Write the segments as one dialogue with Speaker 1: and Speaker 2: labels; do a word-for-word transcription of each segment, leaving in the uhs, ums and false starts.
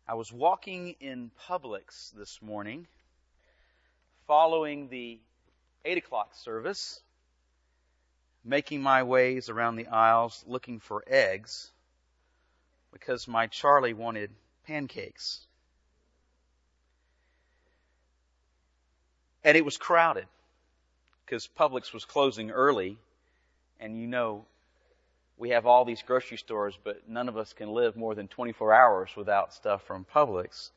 Speaker 1: I was walking in Publix this morning, following the eight o'clock service, making my ways around the aisles looking for eggs, because my Charlie wanted pancakes. And it was crowded, because Publix was closing early, and you know, we have all these grocery stores, but none of us can live more than twenty-four hours without stuff from Publix.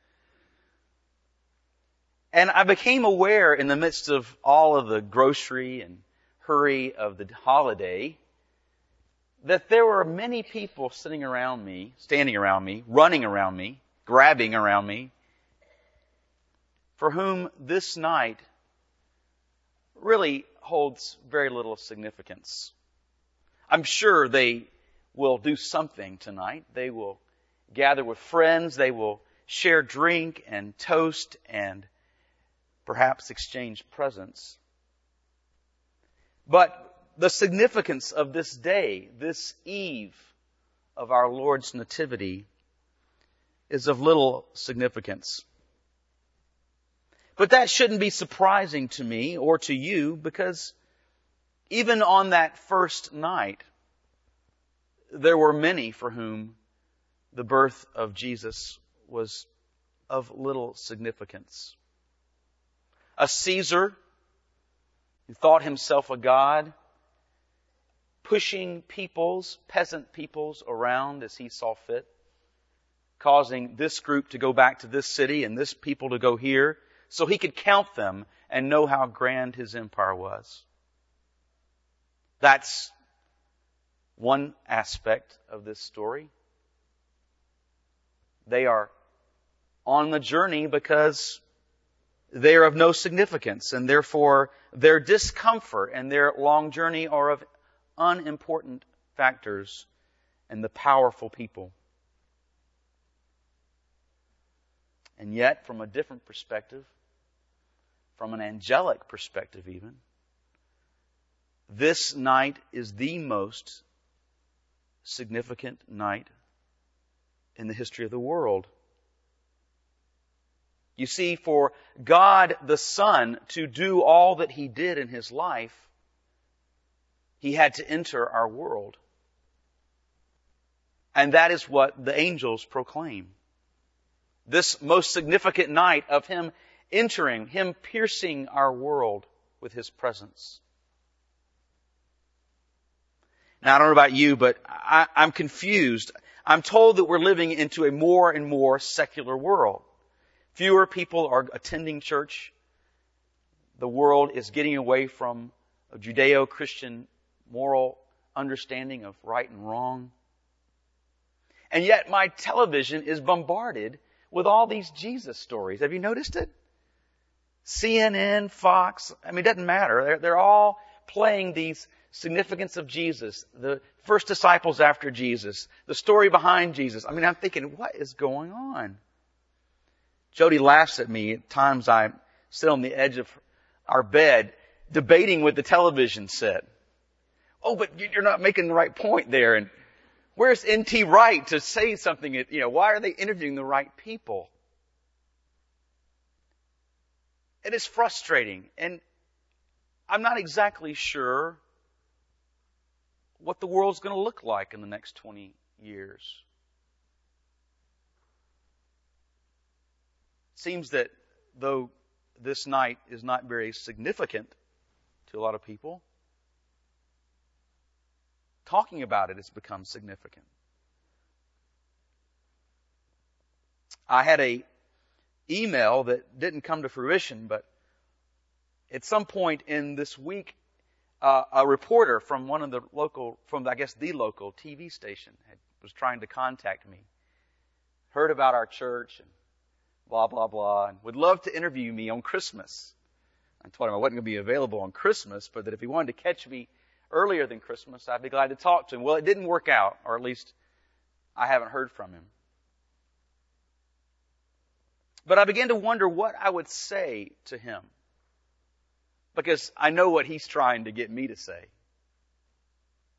Speaker 1: And I became aware in the midst of all of the grocery and hurry of the holiday that there were many people sitting around me, standing around me, running around me, grabbing around me, for whom this night really holds very little significance. I'm sure they will do something tonight. They will gather with friends. They will share drink and toast and perhaps exchange presents. But the significance of this day, this eve of our Lord's Nativity, is of little significance. But that shouldn't be surprising to me or to you, because even on that first night, there were many for whom the birth of Jesus was of little significance. A Caesar who thought himself a god, pushing peoples, peasant peoples around as he saw fit, causing this group to go back to this city and this people to go here, so he could count them and know how grand his empire was. That's one aspect of this story. They are on the journey because they are of no significance, and therefore their discomfort and their long journey are of unimportant factors in the powerful people. And yet, from a different perspective, from an angelic perspective even, this night is the most significant night in the history of the world. You see, for God the Son to do all that He did in His life, He had to enter our world. And that is what the angels proclaim. This most significant night of Him entering, Him piercing our world with His presence. Now, I don't know about you, but I, I'm confused. I'm told that we're living into a more and more secular world. Fewer people are attending church. The world is getting away from a Judeo-Christian moral understanding of right and wrong. And yet my television is bombarded with all these Jesus stories. Have you noticed it? C N N, Fox, I mean, it doesn't matter. They're, they're all playing these significance of Jesus, the first disciples after Jesus, the story behind Jesus. I mean, I'm thinking, what is going on? Jody laughs at me. At times I sit on the edge of our bed debating with the television set. Oh, but you're not making the right point there. And where's N T Wright to say something? You know, why are they interviewing the right people? It is frustrating. And I'm not exactly sure what the world's going to look like in the next twenty years. It seems that though this night is not very significant to a lot of people, talking about it has become significant. I had a email that didn't come to fruition, but at some point in this week, uh, a reporter from one of the local, from I guess the local T V station, had, was trying to contact me. Heard about our church and blah blah blah, and would love to interview me on Christmas. I told him I wasn't going to be available on Christmas, but that if he wanted to catch me earlier than Christmas, I'd be glad to talk to him. Well, it didn't work out, or at least I haven't heard from him. But I began to wonder what I would say to him, because I know what he's trying to get me to say.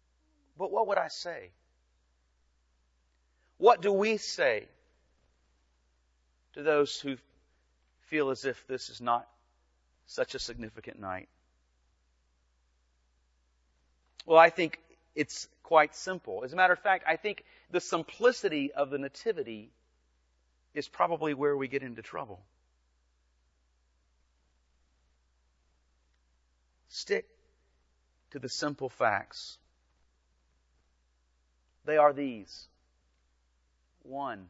Speaker 1: But what would I say? What do we say to those who feel as if this is not such a significant night? Well, I think it's quite simple. As a matter of fact, I think the simplicity of the Nativity is probably where we get into trouble. Stick to the simple facts. They are these. One,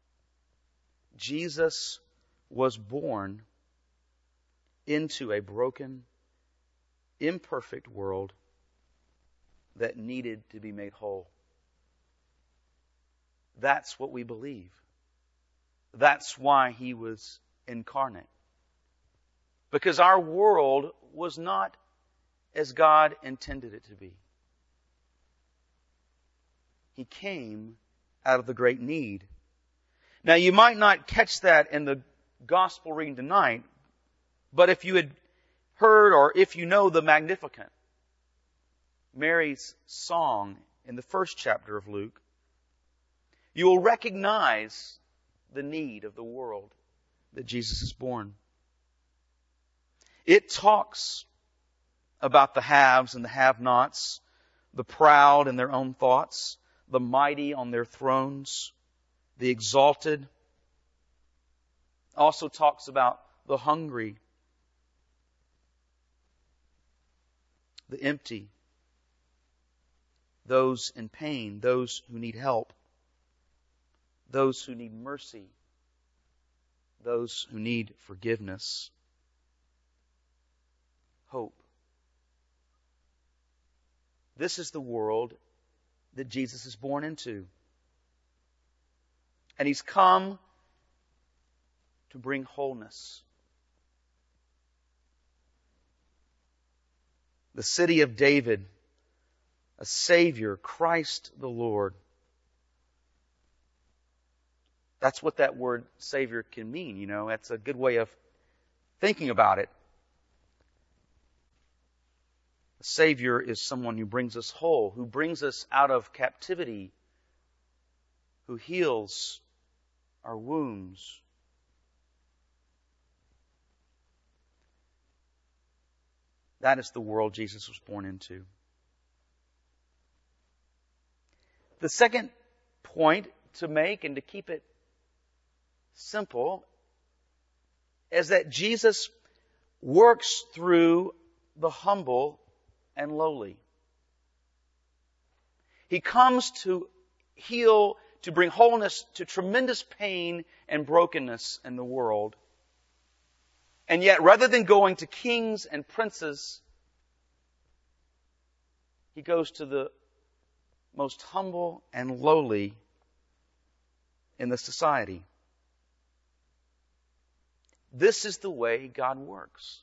Speaker 1: Jesus was born into a broken, imperfect world that needed to be made whole. That's what we believe. That's why He was incarnate. Because our world was not as God intended it to be. He came out of the great need. Now, you might not catch that in the gospel reading tonight, but if you had heard or if you know the Magnificat, Mary's song in the first chapter of Luke, you will recognize the need of the world that Jesus is born. It talks about the haves and the have-nots, the proud in their own thoughts, the mighty on their thrones, the exalted. Also talks about the hungry, the empty, those in pain, those who need help, those who need mercy, those who need forgiveness, hope. This is the world that Jesus is born into. And He's come to bring wholeness. The city of David, a Savior, Christ the Lord. That's what that word Savior can mean, you know. That's a good way of thinking about it. A Savior is someone who brings us whole, who brings us out of captivity, who heals our wounds. That is the world Jesus was born into. The second point to make and to keep it simple is that Jesus works through the humble and lowly. He comes to heal, to bring wholeness to tremendous pain and brokenness in the world. And yet, rather than going to kings and princes, He goes to the most humble and lowly in the society. This is the way God works.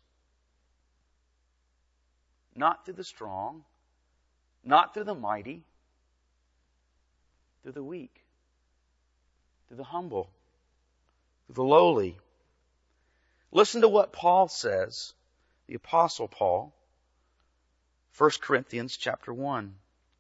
Speaker 1: Not through the strong, not through the mighty, through the weak, through the humble, through the lowly. Listen to what Paul says, the Apostle Paul, First Corinthians chapter one.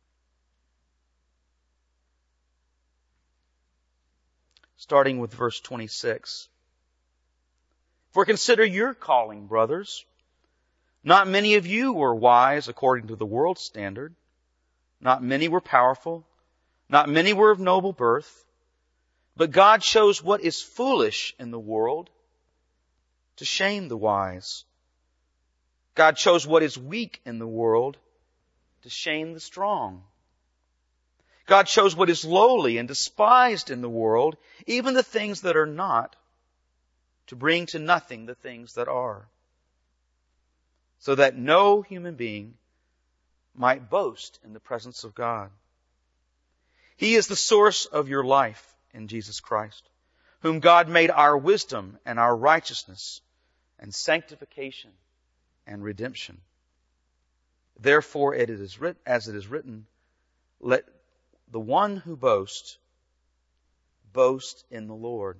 Speaker 1: Starting with verse twenty-six. For consider your calling, brothers. Not many of you were wise according to the world's standard. Not many were powerful. Not many were of noble birth. But God chose what is foolish in the world to shame the wise. God chose what is weak in the world to shame the strong. God chose what is lowly and despised in the world, even the things that are not, to bring to nothing the things that are, so that no human being might boast in the presence of God. He is the source of your life in Jesus Christ, whom God made our wisdom and our righteousness and sanctification and redemption. Therefore, it is written, as it is written, let the one who boasts boast in the Lord.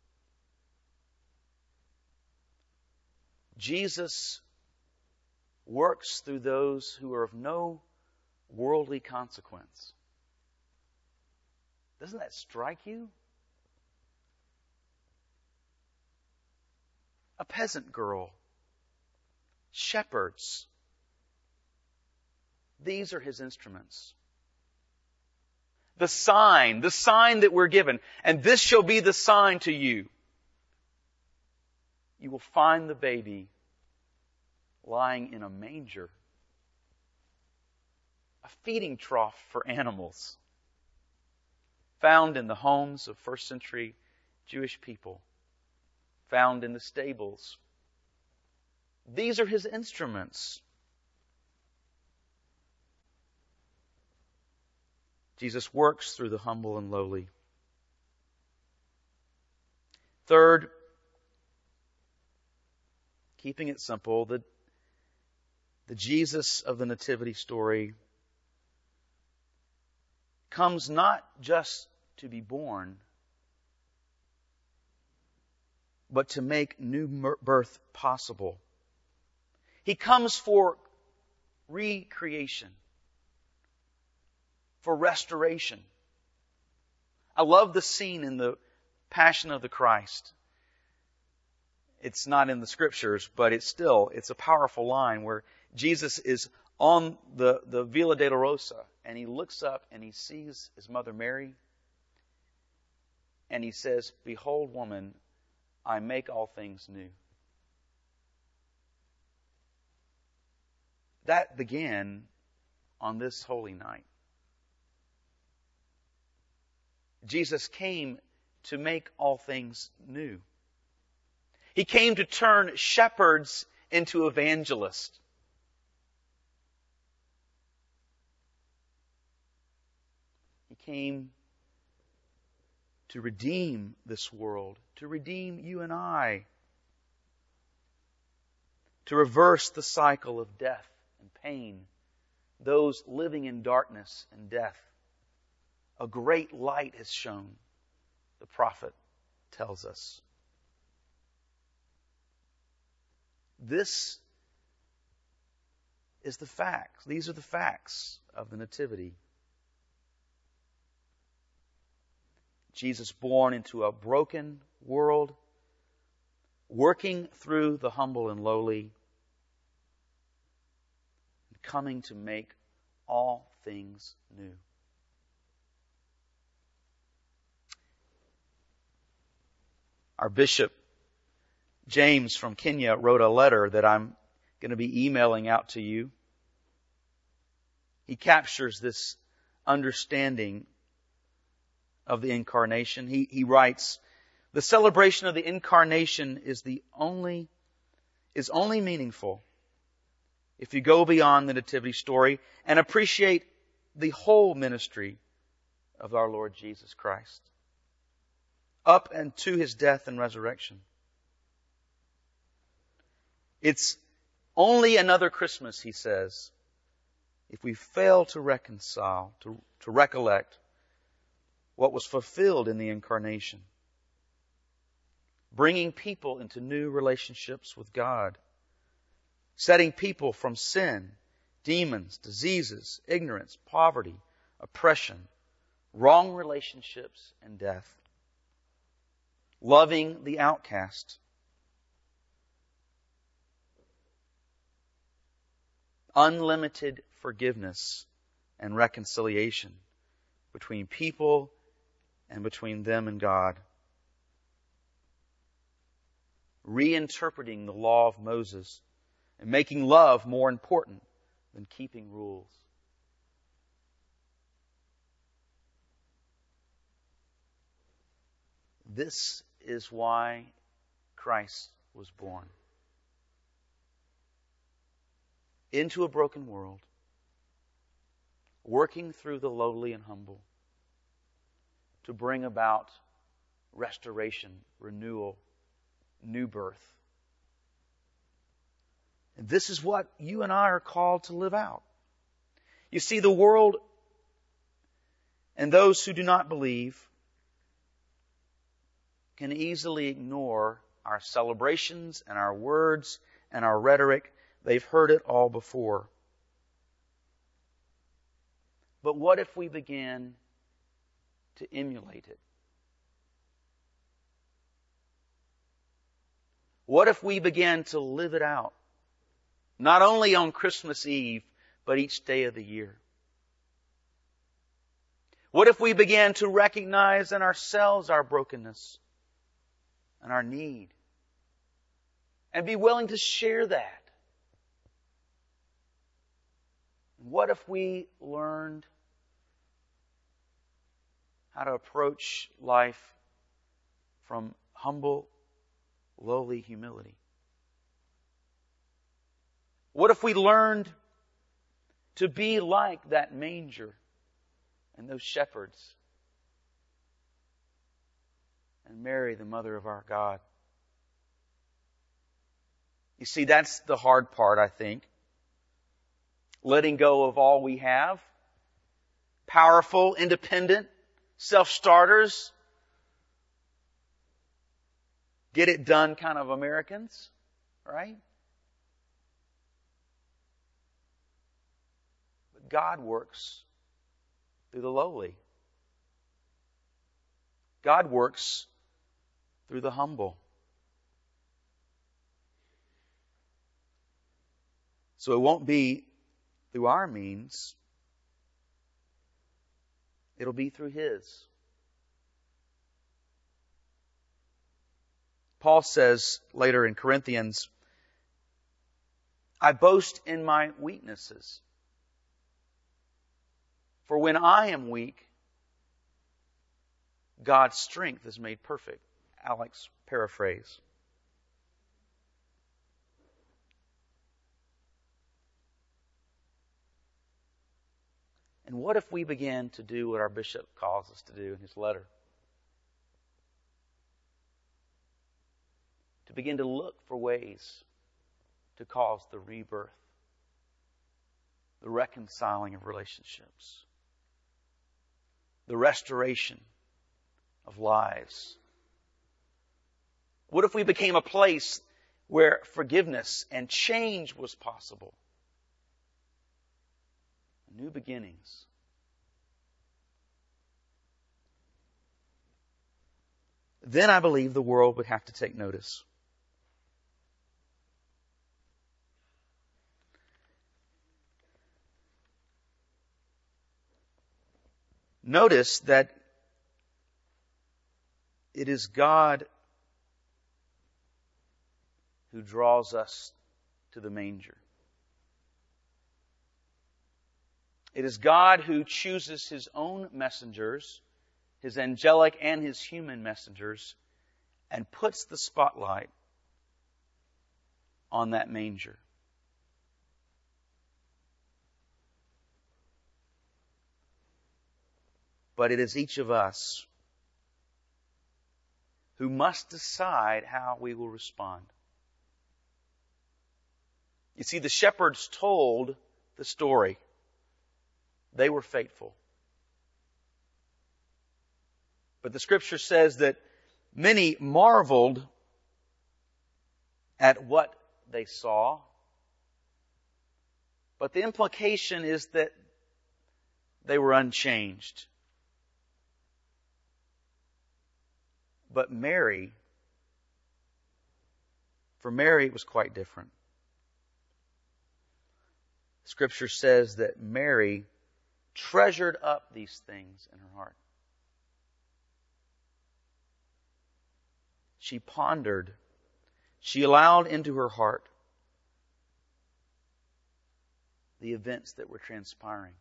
Speaker 1: Jesus works through those who are of no worldly consequence. Doesn't that strike you? a peasant girl, shepherds. These are His instruments. The sign, the sign that we're given, and this shall be the sign to you. You will find the baby lying in a manger, a feeding trough for animals, found in the homes of first century Jewish people, found in the stables. These are His instruments. Jesus works through the humble and lowly. Third, keeping it simple, the, the Jesus of the Nativity story comes not just to be born, but to make new birth possible. He comes for recreation, for restoration. I love the scene in the Passion of the Christ. It's not in the Scriptures, but it's still, it's a powerful line where Jesus is on the, the Via Dolorosa, and He looks up and He sees His mother Mary, and He says, "Behold, woman, I make all things new." That began on this holy night. Jesus came to make all things new. He came to turn shepherds into evangelists. He came to redeem this world, to redeem you and I, to reverse the cycle of death and pain, those living in darkness and death. A great light has shone, the prophet tells us. This is the facts. These are the facts of the Nativity. Jesus born into a broken world, working through the humble and lowly, and coming to make all things new. Our Bishop James from Kenya wrote a letter that I'm going to be emailing out to you. He captures this understanding of the Incarnation. He, he writes, "The celebration of the Incarnation is the only, is only meaningful if you go beyond the Nativity story and appreciate the whole ministry of our Lord Jesus Christ, up and to His death and resurrection. It's only another Christmas," he says, "if we fail to reconcile, to, to recollect what was fulfilled in the Incarnation, bringing people into new relationships with God, setting people from sin, demons, diseases, ignorance, poverty, oppression, wrong relationships, and death, loving the outcast, unlimited forgiveness and reconciliation between people and between them and God, reinterpreting the law of Moses and making love more important than keeping rules." This is why Christ was born. Into a broken world, working through the lowly and humble to bring about restoration, renewal, new birth. And this is what you and I are called to live out. You see, the world and those who do not believe can easily ignore our celebrations and our words and our rhetoric. They've heard it all before. But what if we began to emulate it? What if we began to live it out? Not only on Christmas Eve, but each day of the year. What if we began to recognize in ourselves our brokenness and our need and be willing to share that? What if we learned how to approach life from humble, lowly humility? What if we learned to be like that manger and those shepherds and Mary, the mother of our God? You see, that's the hard part, I think. Letting go of all we have. Powerful, independent, self-starters. Get it done kind of Americans, right? But God works through the lowly. God works through the humble. So it won't be through our means. It'll be through His. Paul says later in Corinthians, I boast in my weaknesses. For when I am weak, God's strength is made perfect. Alex paraphrase. And what if we began to do what our bishop calls us to do in his letter? To begin to look for ways to cause the rebirth, the reconciling of relationships, the restoration of lives. What if we became a place where forgiveness and change was possible? New beginnings. Then I believe the world would have to take notice. Notice that it is God who draws us to the manger. It is God who chooses His own messengers, His angelic and His human messengers, and puts the spotlight on that manger. But it is each of us who must decide how we will respond. You see, the shepherds told the story. They were faithful. But the Scripture says that many marveled at what they saw. But the implication is that they were unchanged. But Mary, for Mary it was quite different. Scripture says that Mary treasured up these things in her heart. She pondered. She allowed into her heart the events that were transpiring.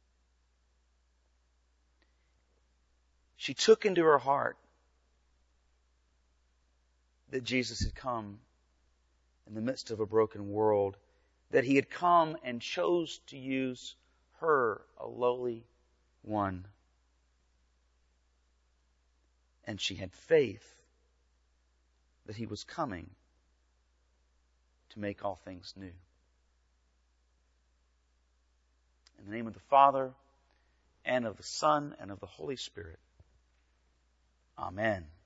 Speaker 1: She took into her heart that Jesus had come in the midst of a broken world, that He had come and chose to use her, a lowly one. And she had faith that He was coming to make all things new. In the name of the Father, and of the Son, and of the Holy Spirit. Amen.